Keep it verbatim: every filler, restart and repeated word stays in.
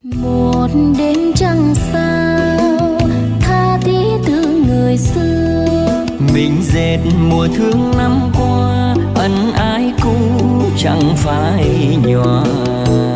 Một đêm trăng sao tha thiết từ người xưa, mình dệt mùa thương năm qua ân ái cũ chẳng phải nhòa.